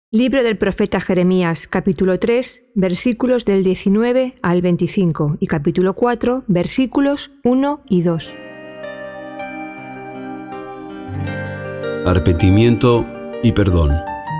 Libro del profeta Jeremías, capítulo 3, versículos del 19 al 25 y capítulo 4, versículos 1 y 2. Arrepentimiento y perdón.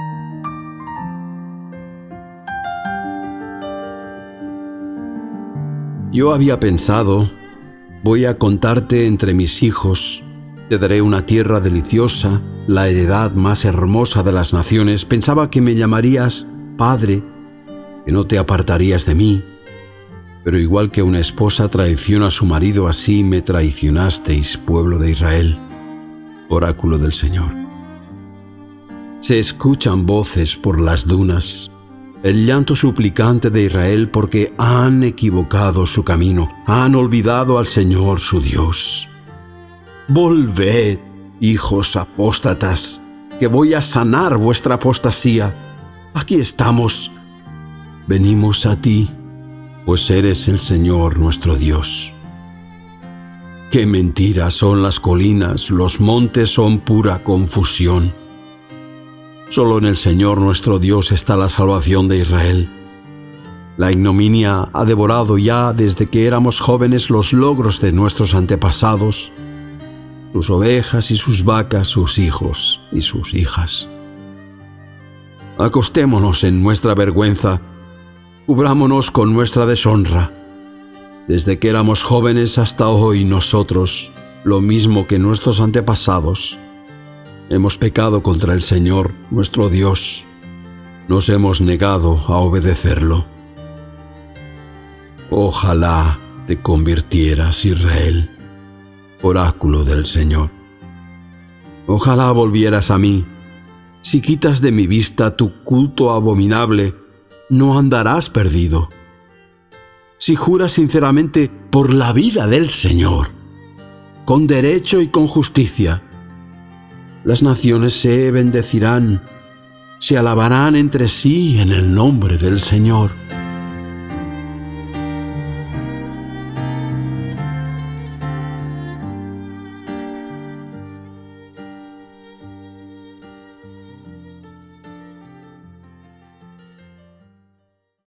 Yo había pensado, voy a contarte entre mis hijos, te daré una tierra deliciosa, la heredad más hermosa de las naciones. Pensaba que me llamarías Padre, que no te apartarías de mí. Pero igual que una esposa traiciona a su marido, así me traicionasteis, pueblo de Israel. Oráculo del Señor. Se escuchan voces por las dunas, el llanto suplicante de Israel, porque han equivocado su camino, han olvidado al Señor su Dios. Volved, hijos apóstatas, que voy a sanar vuestra apostasía. Aquí estamos, venimos a ti, pues eres el Señor nuestro Dios. Qué mentiras son las colinas, los montes son pura confusión. Solo en el Señor nuestro Dios está la salvación de Israel. La ignominia ha devorado ya desde que éramos jóvenes los logros de nuestros antepasados, sus ovejas y sus vacas, sus hijos y sus hijas. Acostémonos en nuestra vergüenza, cubrámonos con nuestra deshonra. Desde que éramos jóvenes hasta hoy nosotros, lo mismo que nuestros antepasados, hemos pecado contra el Señor, nuestro Dios. Nos hemos negado a obedecerlo. Ojalá te convirtieras, Israel, oráculo del Señor. Ojalá volvieras a mí. Si quitas de mi vista tu culto abominable, no andarás perdido. Si juras sinceramente por la vida del Señor, con derecho y con justicia, las naciones se bendecirán, se alabarán entre sí en el nombre del Señor.